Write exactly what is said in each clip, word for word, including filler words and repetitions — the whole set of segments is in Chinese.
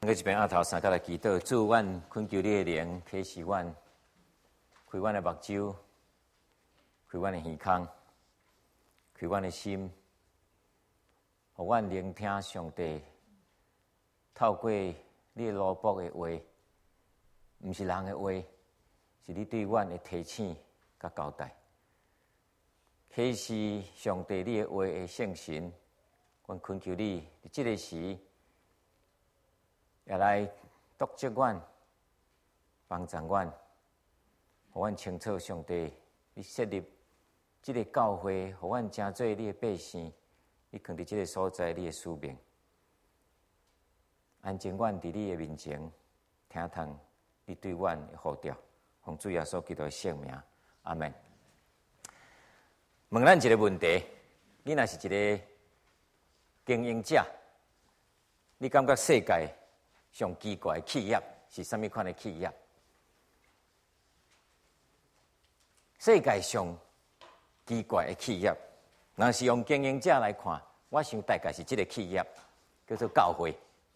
我一边额头三角来祈祷，祝阮困求你的灵，启示阮，开阮的目睭，开阮的耳孔，开阮的心，互阮聆听上帝透过你的罗卜的话，毋是人的话，是你对阮的提醒甲交代。启示上帝你的话的圣神，阮恳求你，伫即个时。也来督责阮，帮助阮，互阮清楚上帝你设立即个教会，互阮成做你的百姓，你放伫即个所在你的使命，安静阮伫你的面前，听从你对阮的呼召，奉主耶稣基督的圣名，阿门。问咱一个问题：你若是一个经营者，你感觉世界上奇怪的企业是什么款的企业？世界上奇怪的企业，若是用经营者来看，我想大概是这个企业叫做教会。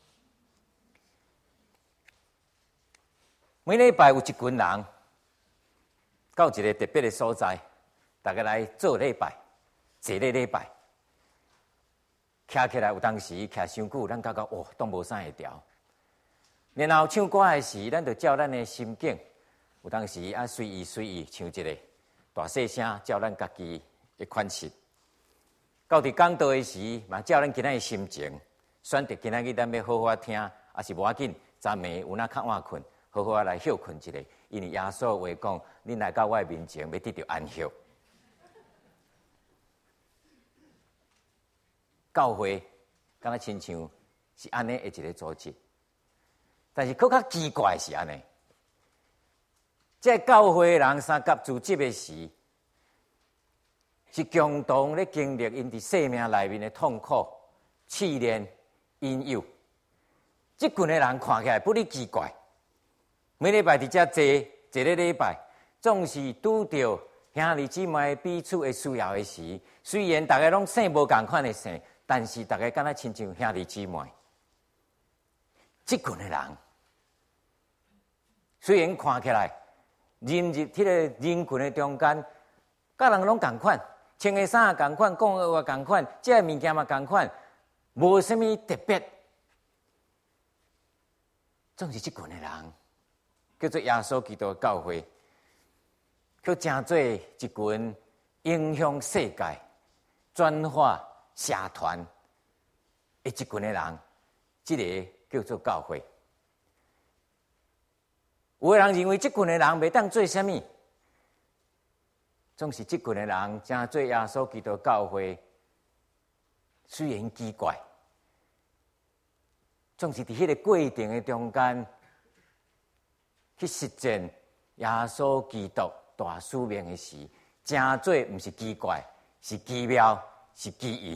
每礼拜有一群人到一个特别的所在，大家来做礼拜，坐咧礼拜，徛起来有当时徛伤久，咱感觉哦，都无啥会调。然后唱歌的时，咱就照咱的心境，有当时啊随意随意唱一个，大细声照咱家己的款式。到伫讲道的时，嘛照咱今仔的心情，选择今仔日咱要好好听，也是无要紧，昨暝有哪较晚困，好好来休困一下。因为耶稣话讲，恁来到我的面前，要得到安息。教会敢若亲像是安尼的一个组织。但是，更较奇怪是安尼，这教会人三甲组织的时，是共同咧经历因伫生命内面的痛苦、试炼、引诱。即群的人看起来不哩奇怪，每礼拜伫遮坐坐咧礼拜，总是拄着兄弟姊妹彼此的需要的时，虽然大家拢生无共款的生，但是大家敢若亲像兄弟姊妹。即群的人。虽然看起来，人入迄个人群的中间，甲人拢共款，穿的衫也共款，讲的话也共款，食的物件嘛共款，无啥物特别。总是即群的人，叫做耶稣基督教会，却成做一群影响世界、转化社团的一群的人，即、這个叫做教会。有的人认为这群的人袂当做啥物，总是这群的人正做耶稣基督教会，虽然奇怪，总是伫迄个过程的中间去实践耶稣基督大使命的时，正做毋是奇怪，是奇妙，是奇异。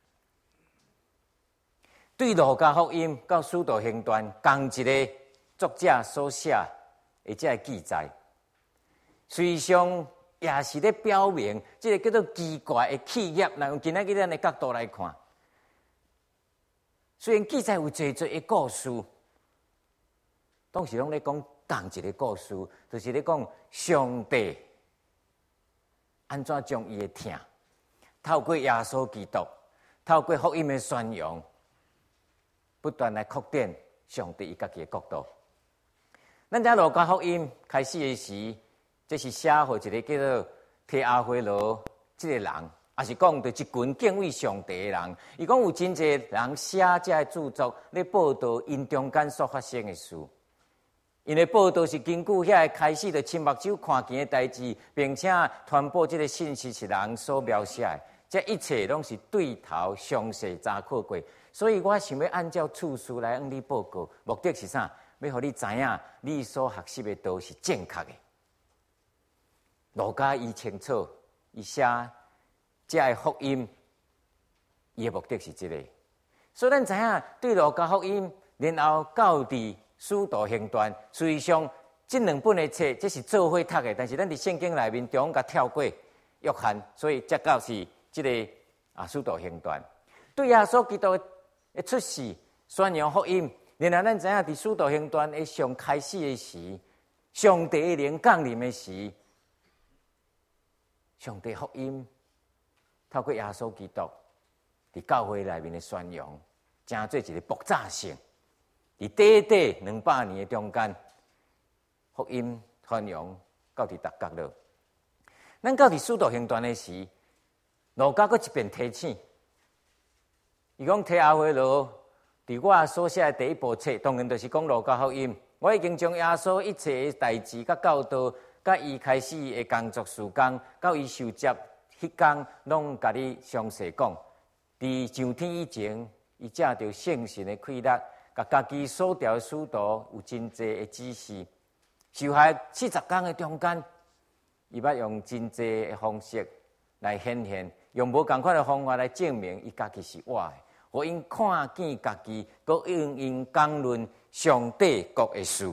对路加福音到使徒行传，同一个作者所写。而这个记载，虽上也是咧表明，这个叫做奇怪的企业。若用今仔日咱的角度来看，虽然记载有侪侪的故事，当时拢咧讲同一个故事，就是咧讲上帝安怎将伊的疼，透过耶稣基督，透过福音的宣扬，不断来扩展上帝伊家己的国度。咱遮路加福音开始的时，这是写互一个叫做提阿非罗这个人，也是讲着一群敬畏上帝的人。伊讲有真侪人写这个著作，咧报道因中间所发生的事。因为报道是根据遐个开始着亲目睭看见的代志，并且传播这个信息是人所描写的。这一切拢是对头详细查考过，所以我想要按照次序来向你报告，目的是啥？要互你知影，你所学习的道是正确的。路加伊清楚，伊写这个福音，伊的目的是这个。所以咱知影，对路加福音，然后到伫使徒行传，实际上这两本的册，这是做伙读的，但是咱伫圣经内面中甲跳过约翰，所以才到是这个啊使徒行传。对耶稣基督的出世、宣扬福音。 然后咱知影伫使徒行传的上开始的时，上帝的灵降临的时，上帝福音透过耶稣基督伫教会内面的宣扬，成做一个爆炸性。伫短短两百年的中间，福音传扬到伫逐角落。咱到伫使徒行传的时，路加佫一遍提醒，伊讲提阿回罗伫我所写的第一部册，当然就是讲路加福音。我已经将耶稣一切的代志、甲教导、甲伊开始的工作事工，到伊受接迄天，拢甲你详细讲。伫上天以前，伊借着圣神的气力，甲家己所调的使徒有真济的指示。受害四十天的中间，伊捌用真济的方式来显现，用无共款的方法来证明伊家己是我的，互因看见家己，佮用因讲论上帝国的事。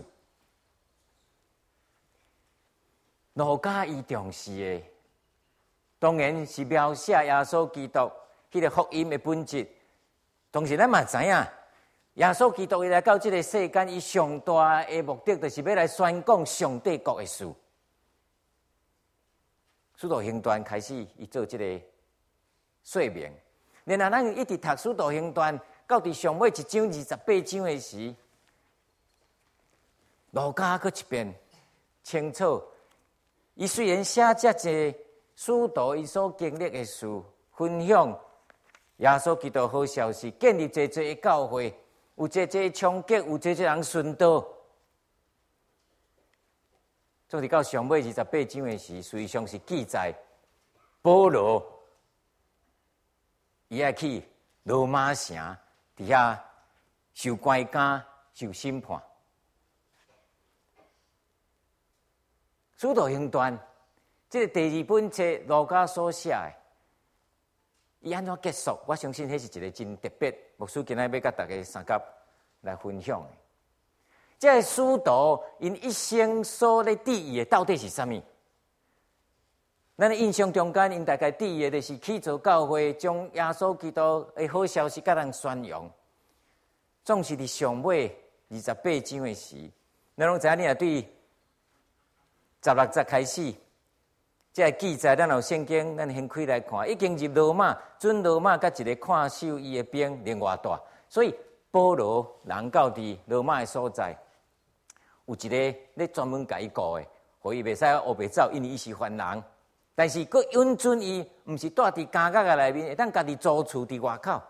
路加伊重视的，当然是描写耶稣基督迄个福音的本质。同时，咱嘛知影，耶稣基督伊来到这个世间，伊上大的目的，就是要来宣讲上帝国的事。使徒行传开始，伊做这个说明。然后，咱一直读使徒行传，到伫上尾一章二十八章的时，路加佫一遍清楚。伊虽然写遮济使徒伊所经历的事，分享耶稣基督好消息，建立济济的教会，有济济冲击，有济济人顺道。总是到上尾二十八章的时，实际上是记载保罗伊爱去罗马城底下受关监、受审判。使徒行传这个第二本册路加所写的，伊安怎结束？我相信迄是一个真特别。牧师今日要甲大家三角来分享的。这个使徒因一生所咧伫意的到底是啥物？咱的印象中间，因大概伫意的就是去做教会，将耶稣基督的好消息甲人宣扬。总是伫上尾二十八章的时，咱拢知影你也对十六节开始。这记载，咱有圣经，咱先开来看，已经入罗马，准罗马甲一个看守伊的兵另外大，所以保罗人到伫罗马的所在，有一个咧专门甲伊顾的，互伊袂使乌白走，因为伊是犯人。但是佫允准伊，毋是住伫监狱的内面，会当家己租厝伫外口。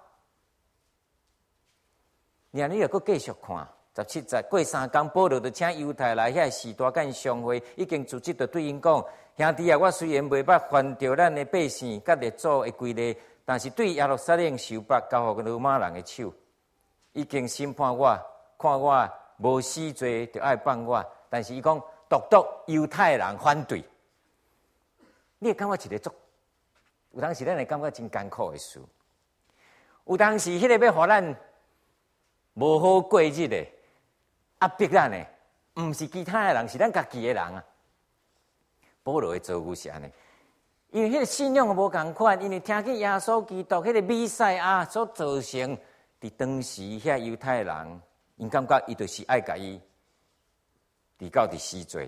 然后你又佫继续看。十七节过三天，保罗就请犹太来遐士大甲因相会，已经组织着对因讲：兄弟啊，我虽然袂捌犯着咱的百姓甲列祖的规例，但是对耶路撒冷受罚，交互罗马人的手，已经审判我，看我无死罪，就爱放我。但是伊讲，独独犹太人反对，你会感觉一个足，有当时咱会感觉真艰苦的事，有当时迄个要互咱无好过日的。压迫咱的，毋是其他的人，是咱家己的人啊。保罗的做法是安尼，因为迄个信仰无共款，因为听见耶稣基督迄个弥赛亚所造成，伫当时遐犹太人，因感觉伊就是爱甲伊伫到伫死罪。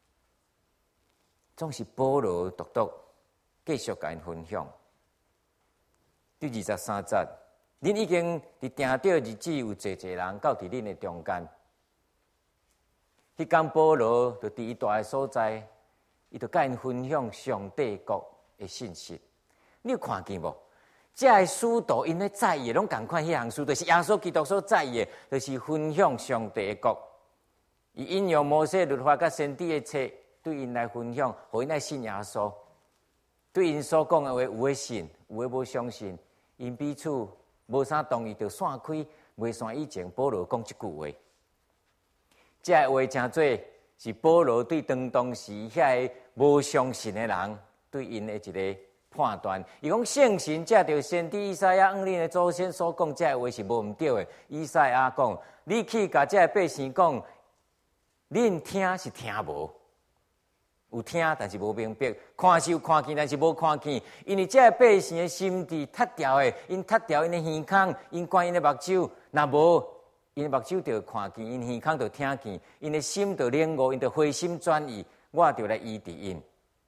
总是保罗独独继续甲因分享。第二十三节，恁已经伫定着日子，有济济人到伫恁的中间。迄天保罗就伫伊住的所在，伊就甲因分享上帝国的信息。你有看见无？这个使徒因咧在意，拢共款迄项事，就是耶稣基督所在意的，就是分享上帝的国。伊引用摩西律法甲先知的册，对因来分享，互因来信耶稣。对因所讲的话，有诶信，有诶无相信。因彼此无啥同意，就散开。袂散以前，保罗讲一句话。这个话真做是保罗对当当时遐个无相信的人对因的一个判断。伊讲圣神借着先知以赛亚按恁的祖先所讲，这个话是无毋对的。以赛亚讲：你去甲这百姓讲，恁听是听无，有听但是无明白，看是有看见但是无看见。因为这百姓的心智脱掉的，因脱掉因的耳孔，因关因的目睭，若无因目睭就看见，因耳孔就听见，因的心就领悟，因就回心转意，我就来医治因。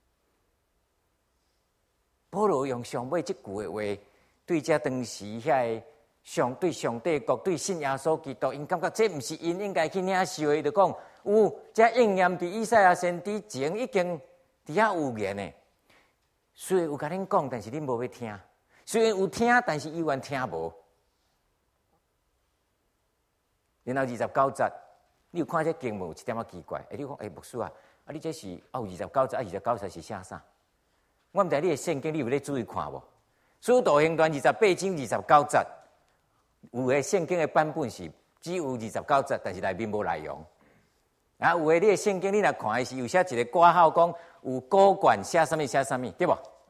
保罗用上尾即句的话，对这当时遐个上对上帝国、对信耶稣基督，因感觉这毋是因应该去领受的，就讲有这应验伫以赛亚先知前已经伫遐有言的。虽然有甲恁讲，但是恁无要听；虽然有听，但是伊原听无。然后二十九节，你有看这经文有一点仔奇怪，哎，你讲哎，牧师啊，啊你这是啊有二十九节，啊二十九节是写啥？我毋知你的圣经，你有咧注意看无？使徒行传二十八章二十九节，有的圣经的版本是只有二十九节，但是内面无内容。啊，有的你的圣经，你若看的是有写一个挂号，讲有古卷写啥物写啥物，对无？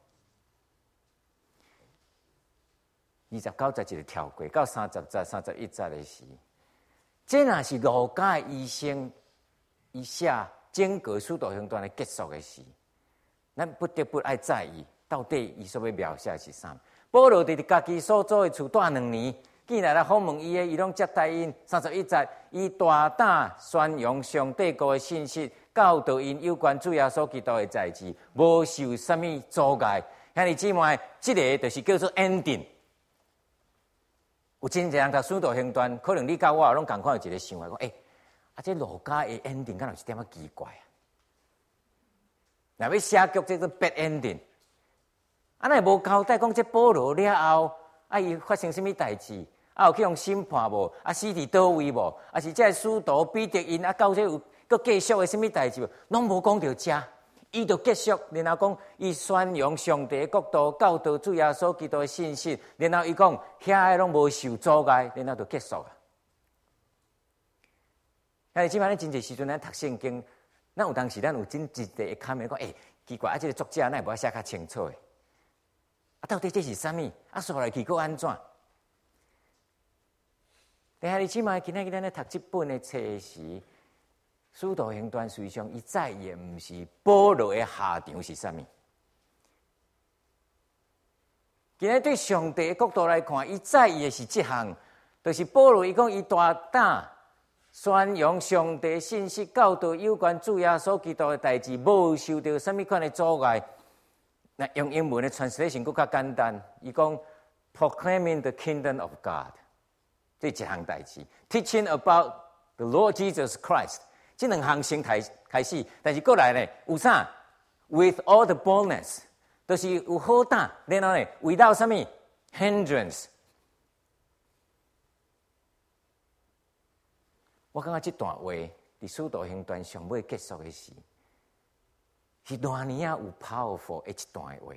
二十九节一个跳过，到三十节、三十一节的时。这若是路加的医生，伊写整个使徒行传的结束的时，咱不得不爱在意，到底伊所要描写的是啥？保罗伫家己所住的厝住两年，见来来访问伊的，伊拢接待因。三十一节，伊大胆宣扬上帝国的信息，教导因有关主耶稣基督的代志，无受什么阻碍。兄弟姊妹，这个就是叫做 ending。有真侪人读使徒行传，可能你甲我拢共款有一个想法，讲诶、欸，啊，这路加的 ending 敢有一点仔奇怪啊？若要写剧，这个 bad ending， 啊，那无交代讲这保罗了后，啊，伊发生什么代志？啊，有去用审判无？啊，死伫倒位无？啊，是这使徒彼得因啊，到这有搁继续的什么代志无？拢无讲到这。伊就结束，然后讲伊宣扬上帝的国度，教导主耶稣基督的信息，然后伊讲遐个拢无受阻碍，然后就结束了。但是即摆咱真侪时阵，咱读圣经，咱有当时咱有真一个会看面讲，诶、欸，奇怪啊，这个作者咱也无写较清楚诶，啊，到底这是啥物？啊，说来去搁安怎？但是你即摆今仔日咱咧读这本的册时。使徒行传实际上，伊再也毋是保罗的下场是啥物？今日对上帝的角度来看，伊再也是这项，就是保罗伊讲伊大胆宣扬上帝信息，教导有关主耶稣基督的代志，无受到什么款的阻碍。那用英文的 translation 更较简单，伊讲 proclaiming the kingdom of God， 这一项代志 ，teaching about the Lord Jesus Christ。这两项先开开始，但是过来呢，有啥 ？With all the boldness， 都是有好胆，然后呢，without 什么 hindrance。我感觉这段话伫使徒行传上尾结束的时，是偌尼啊有 powerful 的一段话。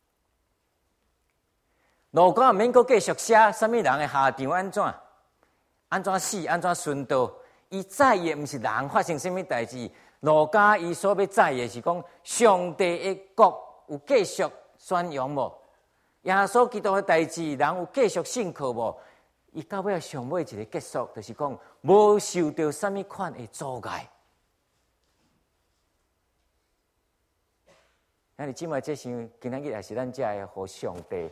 路加免阁继续写什么人的下场安怎，安怎死，安怎顺道。伊在意毋是人发生什么代志，路加伊所要在意的是讲上帝的国有继续宣扬无？耶稣基督的代志，人有继续信靠无？伊到尾上尾一个结束，就是讲无受到什么款的阻碍。那你即卖这是今仔日也是咱遮的互上帝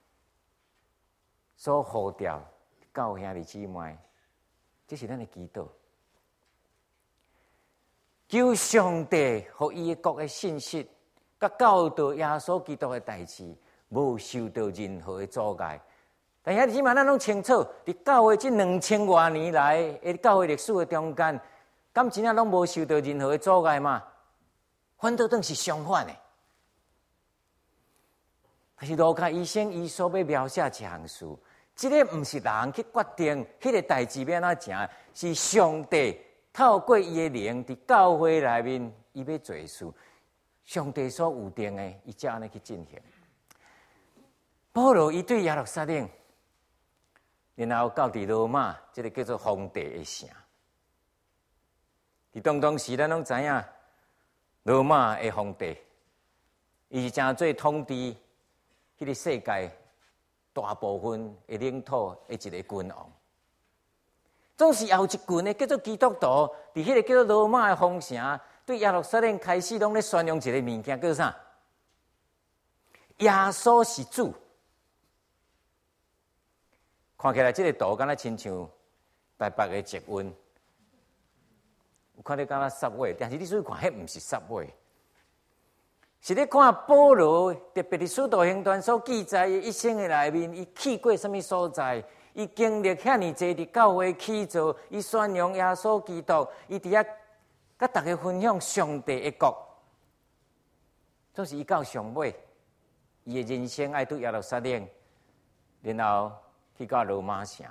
所呼召，教兄弟姊妹，这是咱的祈祷。求上帝和伊的国的信息，甲教导耶稣基督的代志，无受到任何的阻碍。但是起码咱拢清楚，伫教会这两千多年来的教会历史的中间，敢真正拢无受到任何的阻碍吗？反倒当是相反的。但是路加医生伊所要描写一项事，这个毋是人去决定，迄个代志要安怎行，是上帝。透过伊的灵，伫教会内面，伊要做事，上帝所有定的，伊才安尼去进行。保罗伊对耶路撒冷，然后到伫罗马，这个叫做皇帝的城。伫当当时，咱拢知影，罗马的皇帝，伊是真做统治迄个世界大部分的领土的一个君王。总是有一群的叫做基督徒，伫迄个叫做罗马的皇城，对耶路撒冷开始拢咧宣扬一个物件，叫做啥？耶稣是主。看起来这个图敢若亲像台北的捷运，有看到敢若十位，但是你注意看，迄毋是十位，是咧看保罗，特别是使徒行传所记载的一生的内面，伊去过什么所在，伊经历遐尼济伫教会起造，伊宣扬耶稣基督，伊伫遐甲大家分享上帝的国，总是伊到上尾，伊的人生爱对耶路撒冷，然后去到罗马城。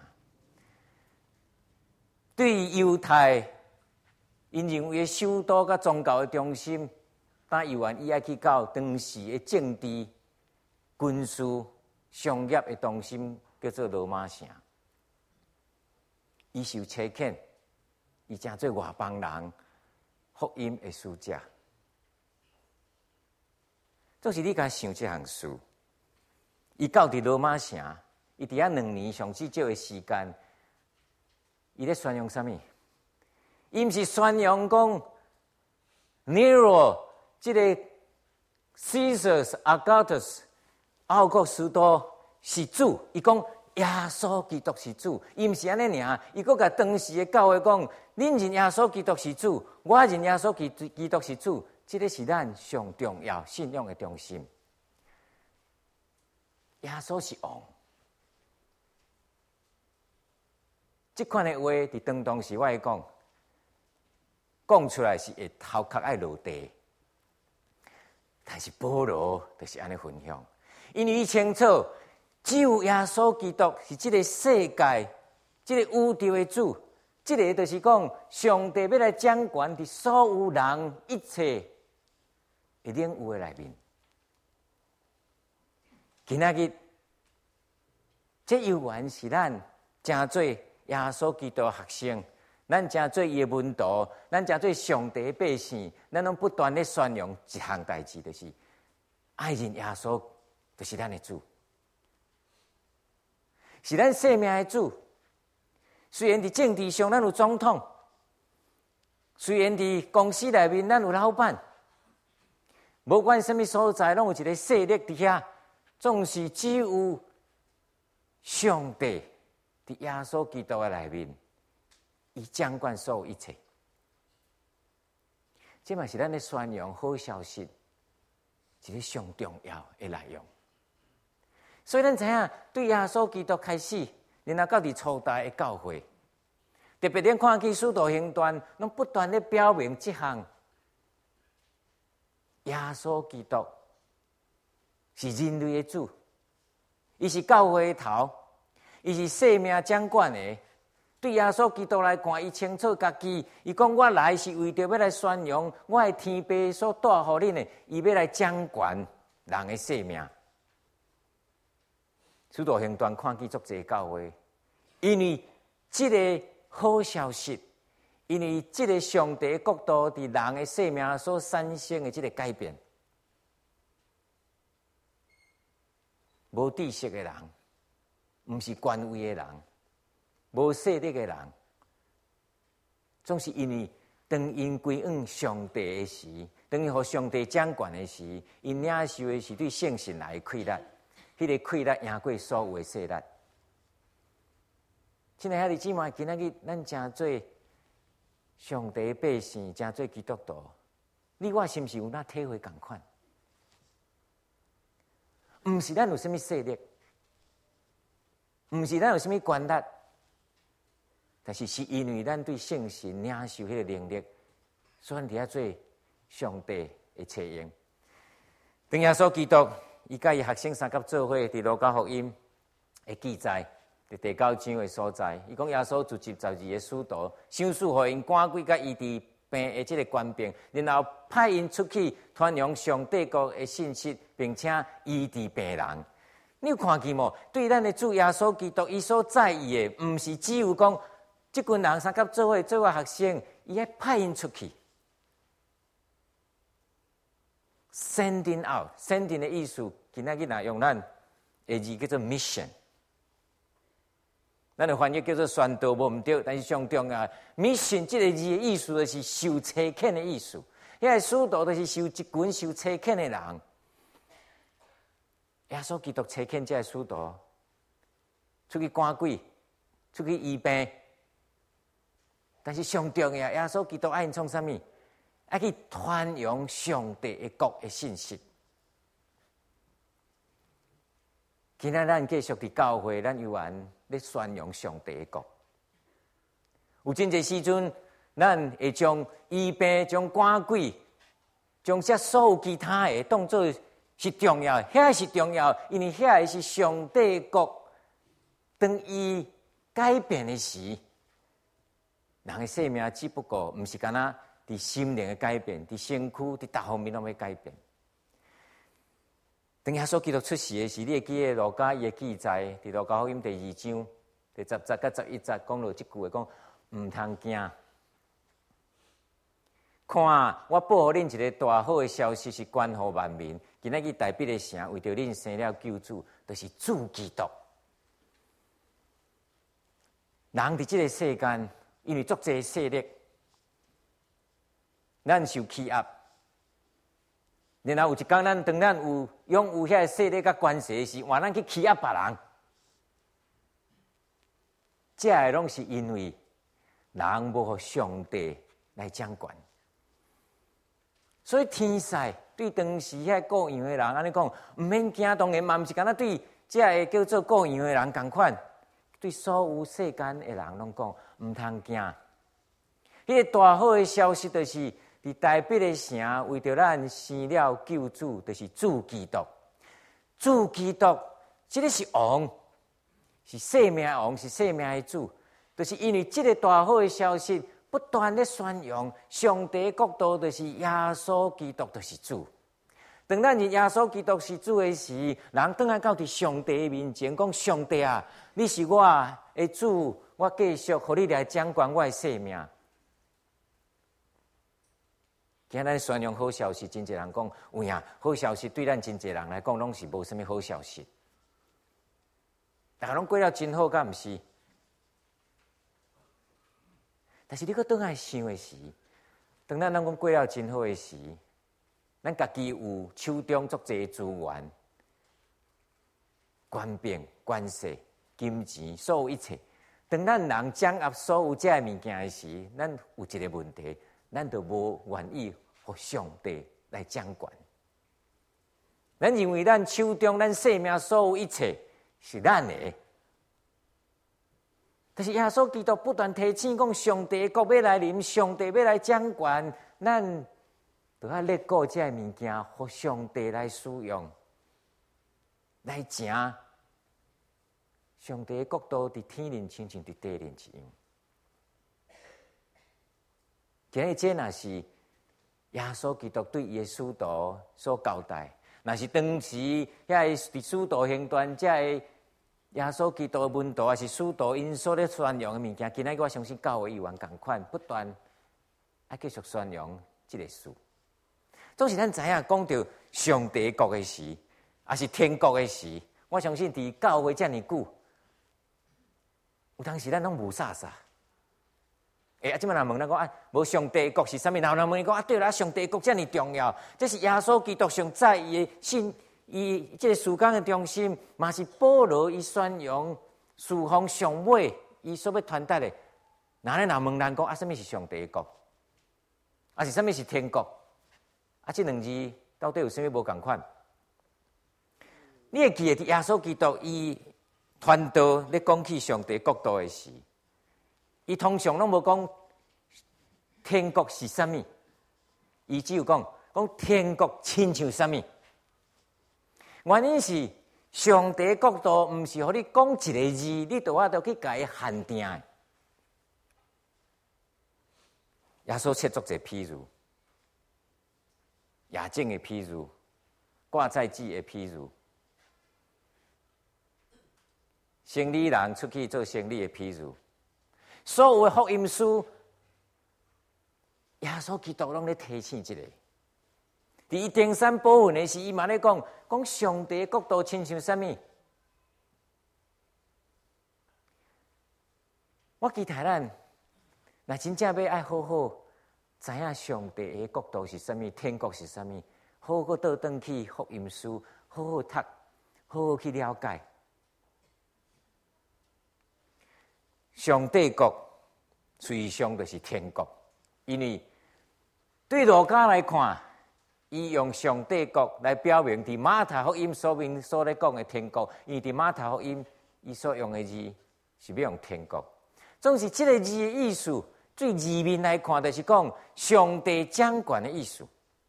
对于犹太，因认为首都甲宗教的中心，但犹原伊爱去到当时的政治、军事、商业的中心，叫做罗马城。伊受车遣，伊成做外邦人福音的使者。就是你甲想这项事，伊到伫罗马城，伊伫遐两年上至少的时间。伊咧宣扬啥物？伊毋是宣扬讲 Nero 即个 Caesar Augustus 奥国斯都是主，伊讲耶稣基督是主，伊毋是安尼尔，伊佫甲当时的教会讲：恁认耶稣基督是主，我认耶稣基基督是主，即个是咱上重要信仰的中心。耶稣是王。这款的话，伫当当时我会讲，讲出来是会头壳爱落地，但是保罗就是安尼分享，因为伊清楚，只有耶稣基督是这个世界、这个宇宙的主，这个就是讲，上帝要来掌权伫所有人一切的领域的内面。今仔日，这犹原是咱真做耶稣基督的学生，咱真做伊的门徒，咱真做上帝的百姓，咱拢不断咧宣扬一项代志，就是爱认耶稣，就是咱的主，是咱生命的主。虽然伫政治上咱有总统，虽然伫公司内面咱有老板，无管什么所在，拢有一个势力伫遐，总是只有上帝。伫耶稣基督的内面，伊掌管所有一切。这嘛是咱咧宣扬好消息，一个上重要的内容。所以咱知影，对耶稣基督开始，然后到伫初代的教会，特别咱看去使徒行传，拢不断咧表明这项耶稣基督是人类的主，伊是教会的头。伊是生命掌管的，对耶稣基督来看，伊清楚家己。伊讲：我来是为着要来宣扬我的天父所带予恁的，伊要来掌管人的生命。使徒行传看去足侪教会，因为这个好消息，因为这个上帝的国度伫人的生命所产生的这个改变，无知识的人。毋是权威的人，无势力的人，总是因为当因归向上帝的时，当因互上帝掌管的时，因领受的是对圣神来的快乐，迄、那个快乐赢过所有的势力。亲爱的兄弟姊妹，今仔日咱真做上帝的百姓，真做基督徒，你我是毋是有那体会同款？毋是咱有啥物势力？毋是咱有啥物权力，但是是因为咱对圣神领受迄个能力，所以伫遐做上帝的册用。当耶稣基督伊甲伊学生三甲做伙，伫路加福音的记载，伫第九章的所在，伊讲耶稣就集十二个使徒，想使互因赶鬼甲医治病的即个官兵，然后派因出去传扬上帝国的信息，并且医治病人。你有看见无？对咱的主耶稣基督，伊所在意的，毋是只有讲，即群人三甲做伙做伙学生，伊爱派因出去。sending out，sending 的意思，今仔日若用咱的字叫做 mission， 咱的翻译叫做宣道，无毋对，但是上重要 mission 这个字的意思，就是受差遣的意思。遐个使徒就是受一群受差遣的人。耶稣基督差遣这个使徒出去赶鬼，出去医病， 但是上重要，耶稣基督爱因创啥物？爱去传扬上帝的国的信息。今仔咱继续伫教会，咱有缘咧宣扬上帝的国。有真侪时阵，咱会将医病、将赶鬼、将这所有其他的当作是重要，遐是重要，因为遐是上帝国当伊改变的时，人的生命只不过毋是干那伫心灵的改变，伫身躯、伫各方面拢要改变。当耶稣基督出世的时，你会记得路加伊的记载，伫路加福音第二章第十节甲十一节讲到即句话，讲毋通惊。看，我报互恁一个大好的消息，是关乎万民。今仔日大必的城为着恁生了救主，就是主基督。人伫即个世间，因为足侪势力，咱受欺压。然后有一天，咱当咱有拥有遐势力甲关系时，换咱去欺压别人，这个拢是因为人无互上帝来掌管。所以天使对当时遐各样的人安尼讲，毋免惊。当然嘛，毋是敢若对这个叫做各样的人共款，对所有世间的人拢讲毋通惊。迄个大好的消息就是。伫大必的城，为着咱生了救主，就是主基督。主基督，这个是王，是生命王，是生命的主。就是因为这个大好的消息，不断的宣扬上帝的国度，就是耶稣基督，就是主。当咱认耶稣基督是主的时，人倒来到伫上帝的面前，讲上帝啊，你是我的主，我继续互你来掌管我的生命。今仔日宣扬好消息，真侪人讲有影好消息，对咱真侪人来讲，拢是无什么好消息。大家拢过了真好，敢毋是？但是你搁倒来想的时，当咱人讲过了真好的时，咱家己有手中足侪资源、官兵、关系、金钱，所有一切。当咱人掌握所有这些物件的时，咱有一个问题。咱就无愿意互上帝来掌管。咱认为咱手中咱生命所有一切是咱的，但是耶稣基督不断提醒讲，上帝国要来临，上帝要来掌管，咱就要letgo这些物件，互上帝来使用，来成上帝的国度伫天灵亲像伫地灵一样。今日这若是耶稣基督对伊的使徒所交代，若是当时遐伫使徒行传，这个耶稣基督的门徒，还是使徒因所咧宣扬的物件，今仔我相信教会有缘共款，不断要继续宣扬这个事。总是咱知影讲到上帝国的时，还是天国的时，我相信伫教会遮尔久，有当时咱拢无啥啥。诶，啊！即摆人问咱讲啊，无上帝国是啥物？然后人问伊讲啊，对啦，上帝国遮尔重要，这是耶稣基督上在伊的信，伊即个事工的中心，嘛是保罗伊宣扬事奉上尾伊所要传达的。那咧人问咱讲啊，啥物是上帝国？啊是啥物是天国？啊，这两字到底有啥物无共款？你会记得伫耶稣基督伊传道咧讲起上帝国度的时。伊通常拢无讲天国是啥物，伊只有讲讲天国亲像啥物。原因是上帝国度毋是互你讲一个字，你就我都去甲伊限定。耶稣切足者譬如，亚正的譬如，挂在记的譬如，生理人出去做生理的譬如。所有的福音书，耶稣基督拢咧提醒一个。伫伊登山宝训的时，伊嘛咧讲，讲上帝的国度亲像啥物？我期待咱，若真正要爱好好知影上帝的国度是啥物，天国是啥物，好好倒转去福音书，好好读，好好去了解。上帝国随上就是天国。因为对路加来看，伊用上帝国来表明伫马太福音所面所咧讲的天国，因为伫马太福音伊所用的字是要用天国。总是这个字的意思，最字面来看，就是讲上帝掌权的意思。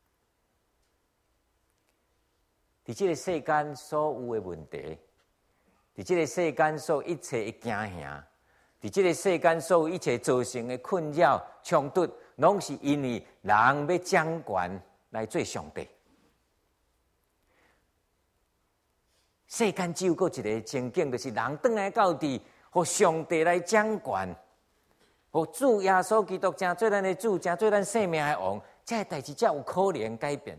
伫这个世间所有的问题，伫这个世间所有一切的惊吓，伫这个世间所有一切造成的困扰、冲突，拢是因为人要掌权来做上帝。世间只有过一个情景，就是人转来到底，互上帝来掌权，互主耶稣基督正做咱的主，正做咱生命的王，这个代志才有可能改变。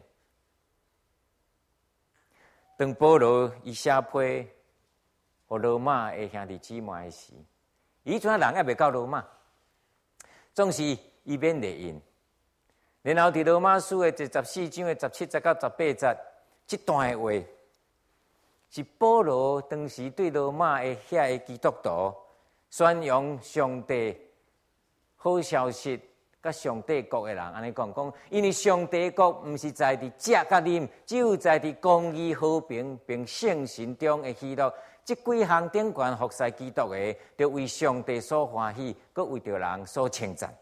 当保罗伊写批互罗马的兄弟姊妹时，以前人还未到罗马，总是伊免列印。然后伫罗马书的第十四章的十七节到十八节，这段的话是保罗当时对罗马的遐个基督徒宣扬上帝好消息，甲上帝国的人安尼讲讲，因为上帝国毋是在伫食甲啉，只有在伫公义、和平并圣神中的喜乐。这几项顶悬服侍基督的，就为上帝所欢喜，佮为着人所称赞。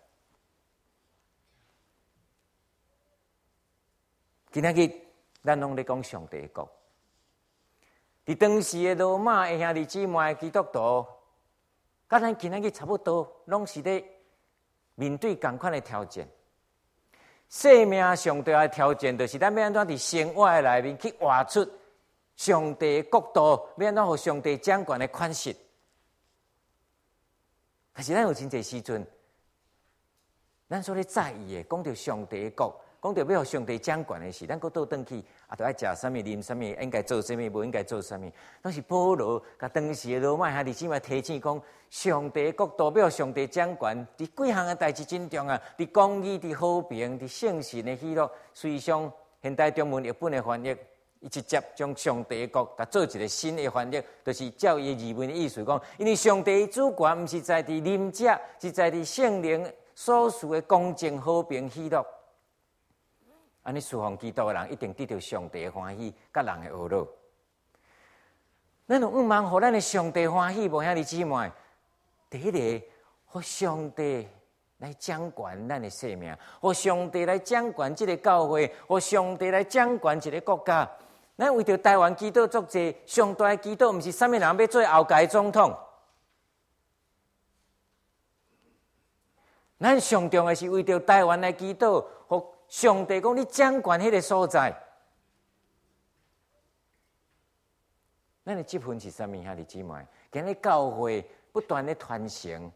今仔日咱拢咧讲上帝国，伫当时的罗马的兄弟姊妹基督徒，甲咱今仔日差不多，拢是咧面对同款的条件。生命上帝的条件，就是咱要安怎伫生活的内面去活出上帝的国度，要安怎互上帝掌权的款式。但是咱有真侪时阵，咱所咧在意的，讲到上帝的国，讲到要互上帝掌权的事，咱搁倒转去，啊，着爱食啥物、啉啥物，应该做啥物，无应该做啥物，拢是保罗甲当时的罗马兄弟姊妹提醒讲，上帝的国度要互上帝掌权，伫几项的代志真重要，伫公义、伫和平、伫圣神的喜乐。随上现代中文译本的翻译，伊直接将上帝的国甲做一个新的翻译，就是照伊字面的意思讲，因为上帝的主权毋是在伫啉食，是在伫圣灵所赐的公正、和平、喜乐。安尼侍奉基督的人一定得到上帝的欢喜，甲人的恶乐。咱有毋茫互咱的上帝欢喜，无兄弟姊妹，第一个，互上帝来掌权咱的生命，互上帝来掌权这个教会，互上帝来掌权一个国家。咱为着台湾祈祷作者，上大的祈祷，毋是啥物人要做后届总统。咱上重的是为着台湾来祈祷，互上帝讲你掌权迄个所在。咱的积分是啥物？兄弟姊妹，今日教会不断的传承，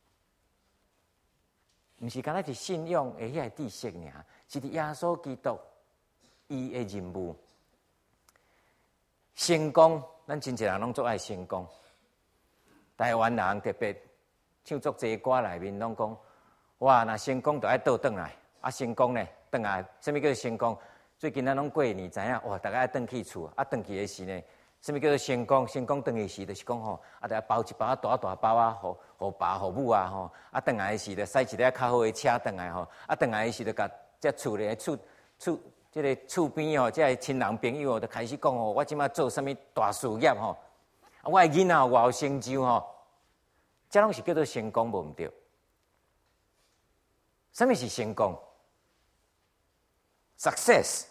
毋是干那是信仰的遐个知识尔，是伫耶稣基督伊的任务。成功，咱真侪人拢做爱成功。台湾人特别唱作这歌内面拢讲，哇，若成功就爱倒转来，啊，成功呢，转来，什么叫做成功？最近咱拢过年知影，哇，大家爱转去厝，啊，转去的时呢，什么叫做成功？成功转去时，就是讲吼，啊，得包一包大大包啊，互互爸互母啊，吼，啊，转来的时就驶一辆较好的车转来吼，啊，转来的时就甲这厝咧厝厝。这个厝边哦，这个亲人朋友哦，就开始讲哦，我即马做什么大事业吼，啊，我的囡仔偌有成就吼，这拢是叫做成功，无毋对。什么是成功 ？Success。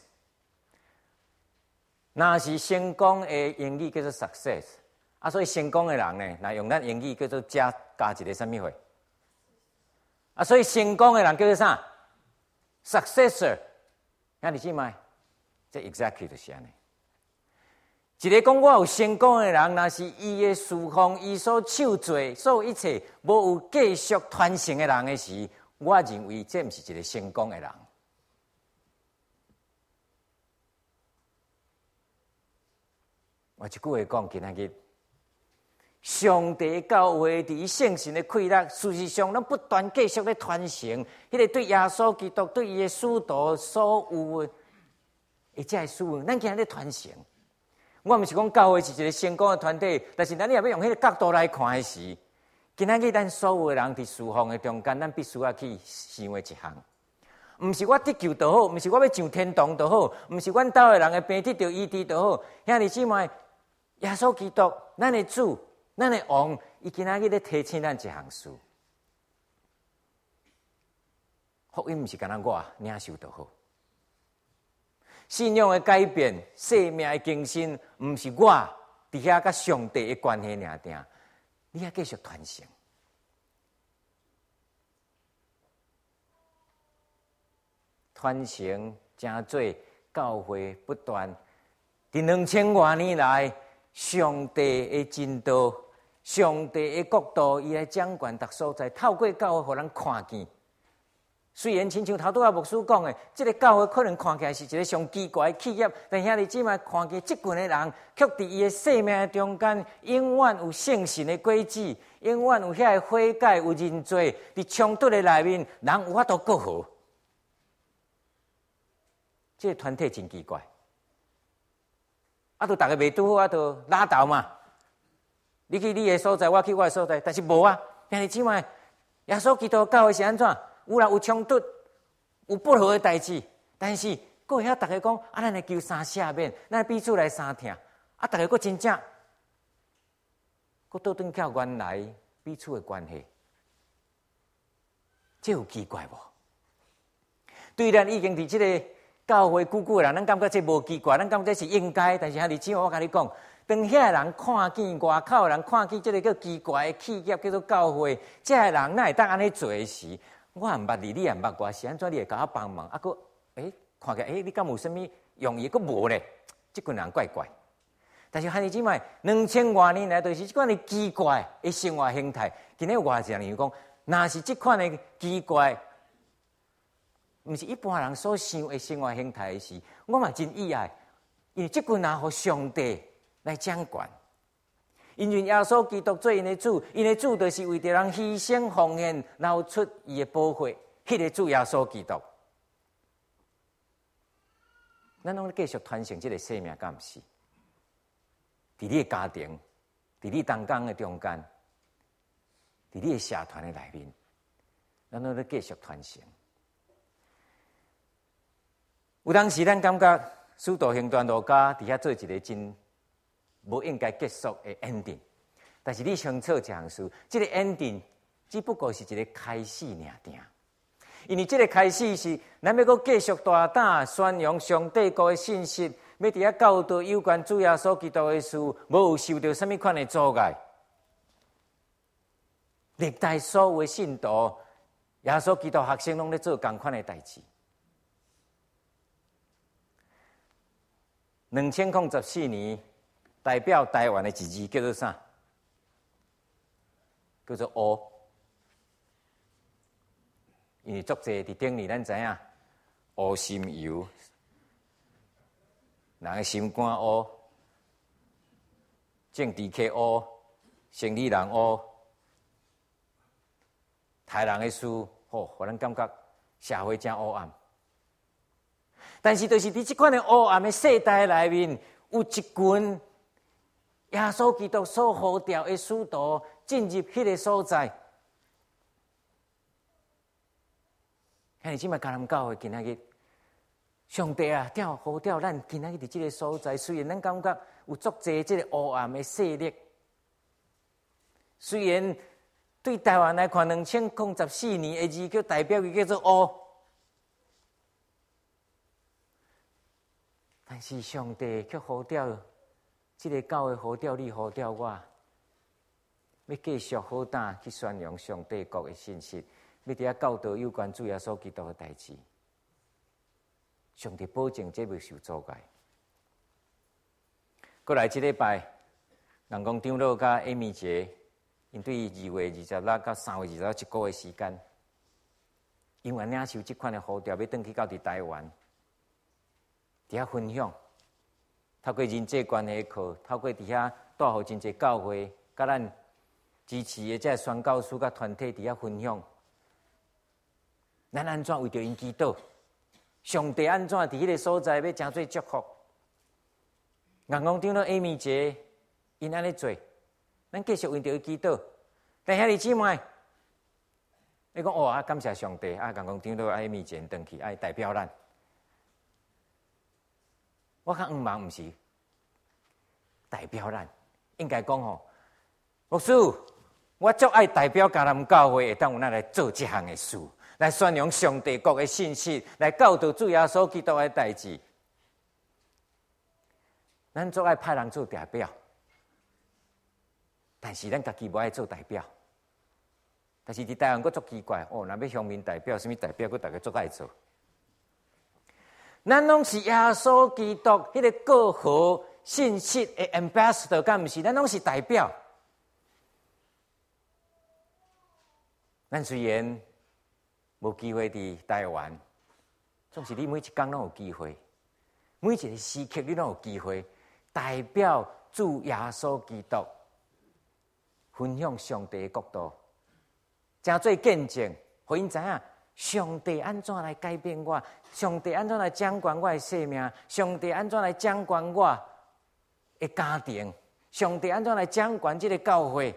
若是成功的英语叫做 success， 啊，所以成功的人呢，那用咱英语叫做加加一个什么货？啊，所以成功的人叫做啥 ？Successor。兄弟姊妹，这 exactly 就是安尼。一个讲我有成功的人，若是伊的侍奉、伊所手做所有一切无有继续传承的人的时，我认为这毋是一个成功的人。我一句话讲，今仔日上帝教会伫圣神的溃烂，事实上，咱不断继续咧传承，迄个对耶稣基督、对伊的使徒所有的，而且系使命，咱今日咧传承。我毋是讲教会是一个成功的团体，但是咱也要用迄个角度来看的时， 今仔日咱所有的人伫侍奉的中间，咱必须要去想的一项，毋是我得救就好，毋是我要上天堂就好，毋是阮兜的人的病得到医治就好。兄弟姊妹，耶稣基督，咱的主，咱的王，伊今仔日咧提醒咱一项事：福音毋是干那我领受就好，信仰的改变、生命的更新，毋是我伫遐甲上帝的关系尔定。你要继续传承，传承真做教会不断。伫两千多年来，上帝的真道、上帝的国度，伊来掌管逐所在，透过教会，互人看见。虽然亲像头拄仔牧师讲的，这个教会可能看起来是一个上奇怪的企业，但兄弟姊妹看见这群的人，却伫伊的生命中间，永远有圣神的轨迹，永远有遐个悔改、有认罪，伫冲突的内面，人有法度过好。这个团体真奇怪，啊，都大家袂拄好，啊，都拉倒嘛。你去你的所在，我去我的所在，但是无啊，兄弟姊妹，耶稣基督教会是安怎？有人有冲突，有不好的代志，但是佫会晓大家讲啊，咱来求三赦免，咱彼此来相听，啊，大家佫真正，佫倒转到原来彼此的关系，这有奇怪无？对咱已经伫这个教会久久的人，咱感觉这无奇怪，咱感觉这是应该，但是兄弟姊妹，我甲你讲，当遐人看见外口的人看见这个叫奇怪的企业叫做教会，这个人哪会当安尼做的时？我也毋捌你，你也毋捌我，是安怎？你会甲我帮忙？啊，佫诶，看起来诶，你敢有啥物用意？佫无咧，即群人怪怪。但是兄弟姊妹，两千多年来，就是即款的奇怪的生活形态。今日我是安尼讲，若是即款的奇怪，毋是一般人所想的生活形态时，我嘛真意外，因为即群人互上帝来掌管。因为耶稣基督做因的主，因的主就是为着人牺牲奉献，流出伊的宝血，迄个主耶稣基督。咱拢继续传承这个生命，敢毋是？伫你的家庭，伫你同工的中间，伫你的社团的内面，咱拢咧继续传承。有当时咱感觉使徒行传路加伫遐做一个真无应该结束的 ending， 但是你清楚一项事，这个 ending 只不过是一个开始尔定。因为这个开始是咱要阁继续大胆宣扬上帝国的信息，要伫遐教导有关主耶稣基督的事，无有受到什么款的阻碍。历代所有的信徒，耶稣基督学生拢咧做同款的代志。两千零十四年。代表台湾的一字叫做啥？叫做乌。因为作者伫顶里，咱知影乌心油，人的心肝乌，政治家乌，生理人乌，杀人的事，吼，互咱感觉社会真黑暗。但是，就是伫即款的黑暗的世代内面，有一群。耶稣基督所呼召的使徒进入迄个所在，兄弟姊妹，甲咱教会今仔日，上帝啊，调呼召咱今仔日伫即个所在。虽然咱感觉有足侪即个黑暗的势力，虽然对台湾来看，两千零十四年的字叫代表伊叫做乌，但是上帝却呼召。这个教会呼召你，呼召我，要继续好胆去宣扬上帝国的信息，要伫遐教导有关主耶稣基督的代志。上帝保证这袂受阻碍。过来，这礼拜，人工长老甲艾米节，因对二月二十六到三月二十六一个月时间，因为领受这款的呼召，要转去到伫台湾，伫遐分享。透过人际关系课，透过伫遐带互真侪教会，甲咱支持的这宣教师甲团体伫遐分享，咱安怎为着因祈祷？上帝安怎伫迄个所在要真做祝福？人工长老艾米节，因安尼做，咱继续为着伊祈祷。 但兄弟姊妹，你讲哦啊，感谢上帝啊，刚刚听到爱面前登去，爱代表咱。我较毋茫，毋是代表咱，应该讲吼，牧师，我足爱代表迦南教会，会当有咱来做这项的事，来宣扬上帝国的信息，来教导主耶稣基督的代志。咱足爱派人做代表，但是咱家己无爱做代表。但是伫台湾，佫足奇怪哦，若要乡民代表，什么代表，佫大家足爱做。咱拢是耶稣基督迄个过河信息的 ambassador， 敢毋是？咱拢是代表。咱虽然无机会伫台湾，总是你每一工拢有机会，每一个时刻你拢有机会代表主耶稣基督，分享上帝的国度，真做见证，互因知影。上帝安怎来改变我？上帝安怎来掌管我的生命？上帝安怎来掌管我的家庭？上帝安怎来掌管这个教会？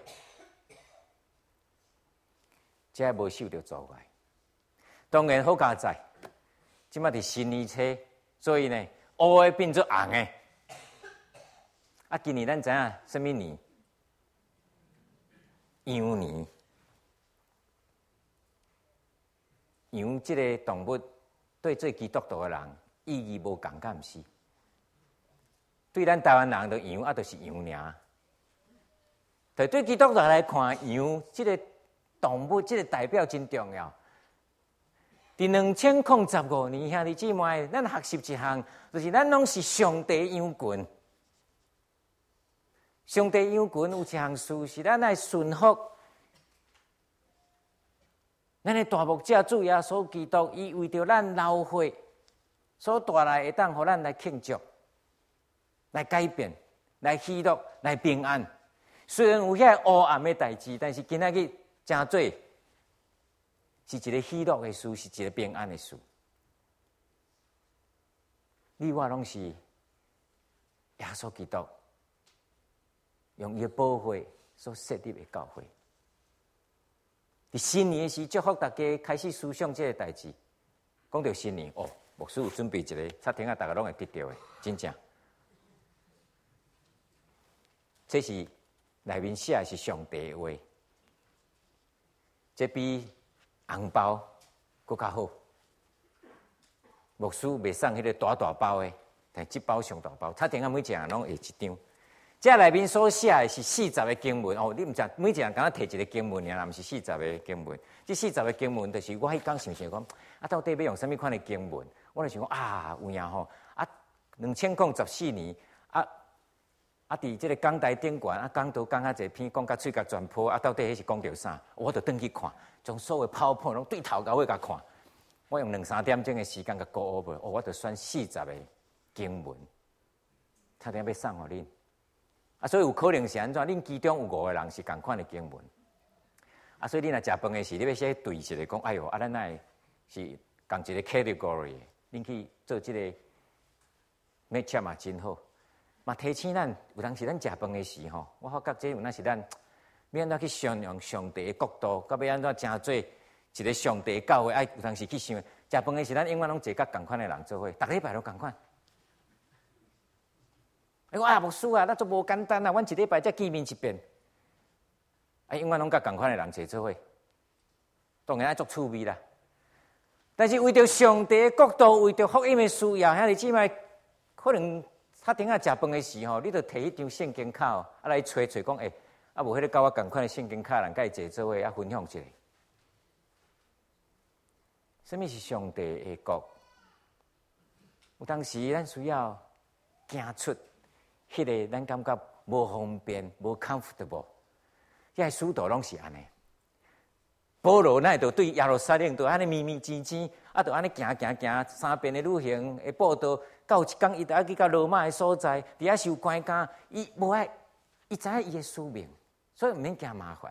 这无受到阻碍。当然好佳哉，即摆伫新年初，所以呢，乌的变做红的。啊，今年咱知影什么年？羊年。羊这个动物对做基督徒的人意义无共，敢毋是？对咱台湾人，就羊啊，就是羊尔。但对基督徒来看，羊这个动物，这个代表真重要。伫两千零十五年，兄弟姊妹，咱学习一项，就是咱拢是上帝羊群。上帝羊群有一项事是咱来顺服。咱的大牧者主耶稣基督，伊为着咱老岁所带来，会当互咱来庆祝、来改变、来喜乐、来平安。虽然有遐黑暗的代志，但是今仔日真做是一个喜乐的事，是一个平安的事。你我拢是耶稣基督用伊的保护所设立的教会。伫新年的时，祝福大家开始思想这个代志。讲到新年哦，牧师有准备一个，插听啊，大家拢会得到的，真正。这是内面写的是上帝的话，这比红包更较好。牧师袂送迄个大大包的，但这包上大包，插听啊，每一人拢会一张。这内面所写的是四十个经文哦，你唔知每一人敢若摕一个经文尔，毋是四十个经文。这四十个经文，就是我迄天想想讲，啊，到底要用什么款的经文？我就想讲啊，有影吼，啊，两千零十四年，啊啊，伫这个讲台顶悬，啊，讲道讲啊一篇，讲甲喙角全破，啊，到底迄是讲着啥？我就转去看，将所有泡泡拢对头到尾甲看。我用两三点钟的时间甲 go over，哦，我就选四十个经文，差点要送互恁。啊，所以有可能是安怎？恁其中有五个人是共款的经文，啊，所以恁若食饭的时，你要先对一个讲，哎哟，啊，咱乃是共一个 category， 恁去做这个 match 嘛，真好。嘛提醒咱，有当时咱食饭的时吼，我发觉这有那是咱要安怎去宣扬上帝的国度，甲要安怎真做一个上帝教会，爱有当时去想，食饭的时咱永远拢坐甲共款的人做伙，逐礼拜都共款。你讲啊，牧师啊，那做无简单啊！阮一礼拜才见面一遍，啊，永远拢甲共款的人坐做伙，当然爱足趣味啦。但是为着上帝的国度，为着福音的需要，兄弟姊妹，可能他顶下食饭的时候，你着摕一张圣经卡哦，啊来揣揣讲，诶、欸，啊无迄个甲我共款的圣经卡人，甲伊坐做伙啊分享一下。什么是上帝的国？有当时咱需要行出。迄个咱感觉无方便、无 comfortable， 迄个使徒拢是安尼。保罗那就对耶路撒冷就安尼咪咪唧唧，啊，就安尼行行行三遍的旅行的报道，到一天伊就要去到罗马的所在，伫遐受关监，伊无爱，伊知影伊的使命，所以毋免惊麻烦。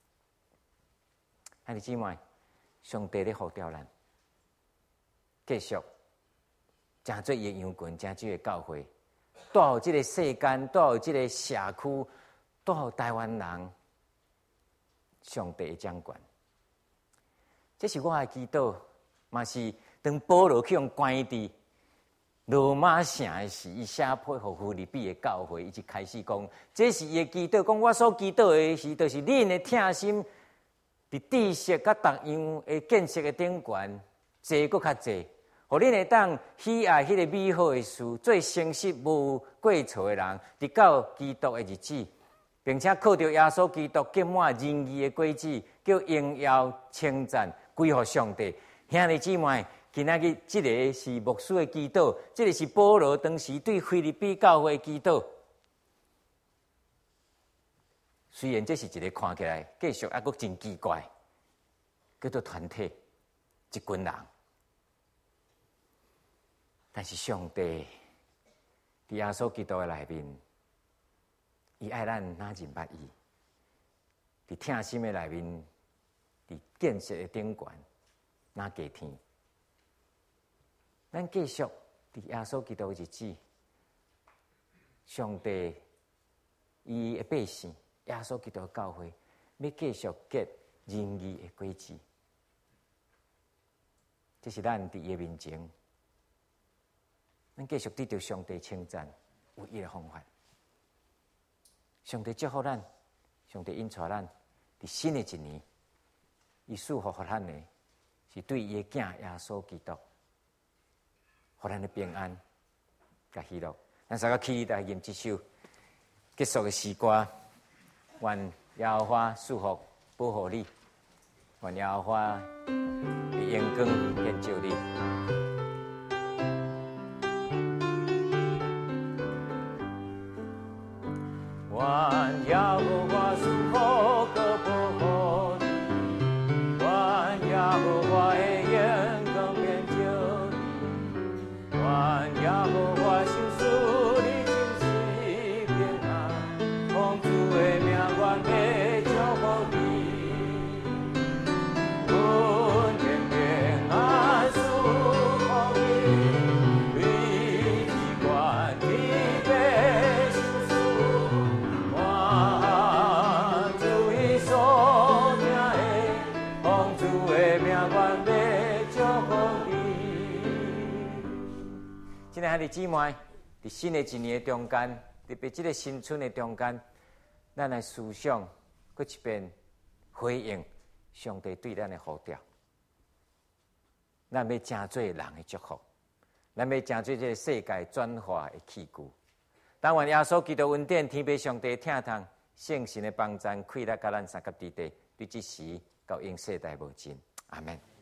兄弟姊妹，上帝咧呼召咱，继续真做伊的羊群，真做伊的教会。带互这个世间，带互这个社区，带互台湾人， 上帝的掌权。这是我的祈祷，嘛是当保罗去用关伫罗马城的时，伊写配合腓立比的教会，伊就开始讲，这是伊的祈祷。讲我所祈祷的是，就是恁的疼心，伫知识甲各样的建设的顶悬，济搁较济，互恁会当喜爱迄个美好的事，做诚实无过错的人，直到基督的日子，并且靠着耶稣基督结满仁义的果子，叫荣耀称赞归乎上帝。兄弟姊妹，今仔日这个是牧师的祈祷，这个是保罗当时对腓立比教会的祈祷。虽然这是一个看起来继续还阁真奇怪，叫做团体一群人，但是上帝伫耶稣基督的内面，伊爱咱哪认捌伊，伫疼心的内面，伫建设的顶悬哪加天。咱继续伫耶稣基督的日子，上帝伊的百姓，耶稣基督的教会，要继续结仁义的果子。这是咱伫伊的面前，咱继续得到上帝称赞唯一的方法。上帝祝福咱，上帝引带咱伫新的一年，伊祝福予咱的是对伊的囝耶稣基督。互咱的平安，甲喜乐。咱三个起来吟这首结束的诗歌，愿耶和华祝福保护你，愿耶和华的阳光显照你。愿耶和华祝福和保护你，愿耶和华的阳光显照你。愿耶和华心属你真是平安，奉主的名，愿要祝福你。愿天平安祝福你，你只管你的心属，愿主伊所听的，奉主的名，愿要祝福你。今日兄弟姊妹，伫新的一年的中间，特别这个新春的中间，咱来思想，搁一遍回应上帝对咱的呼召。咱要成做人的祝福，咱要成做这个世界转化的器具。但愿耶稣基督恩典、天父上帝疼痛、圣神的帮助，快乐甲咱三甲地地，对这时到永世代无尽。阿门。